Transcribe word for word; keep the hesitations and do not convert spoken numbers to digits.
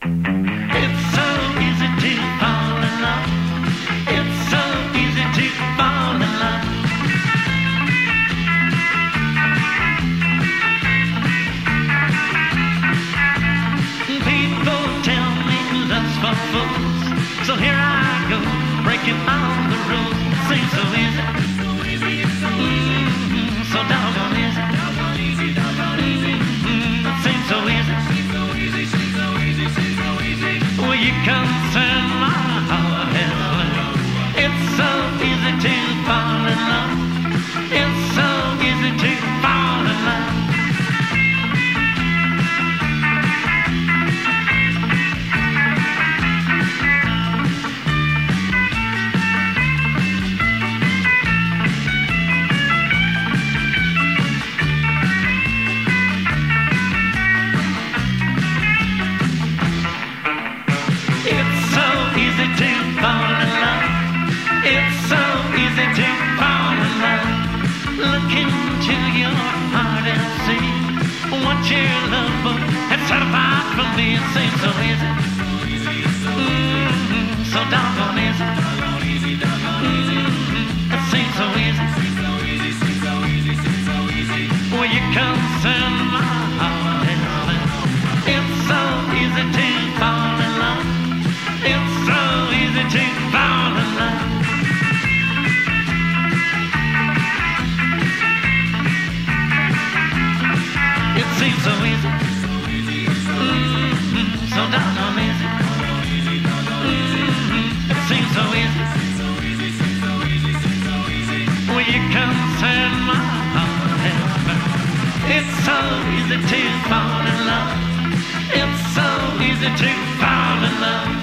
It's so easy to fall in love. It's so easy to fall in love. People tell me love's for fools, so here I go, breaking all the rules. Seems so easy, mm-hmm, so doggone easy. Mm-hmm, it seems so easy. Well, you come turn my heart and blue. It's so easy to fall in love. It's so easy to fall in love. It's so easy to fall in love. Look into your heart and see what your love for has certified for me. It seems so easy, mm-hmm, so doggone easy. Mm-hmm, it seems so easy. Well, you come turn my heart and live. It's so easy to fall in love. It's so easy to fall in love. It seems so easy, mm-hmm, so doggone easy. Mm-hmm, it seems so easy. Well, you come turn my heart and burn. It's so easy to fall in love. It's so easy to fall in love.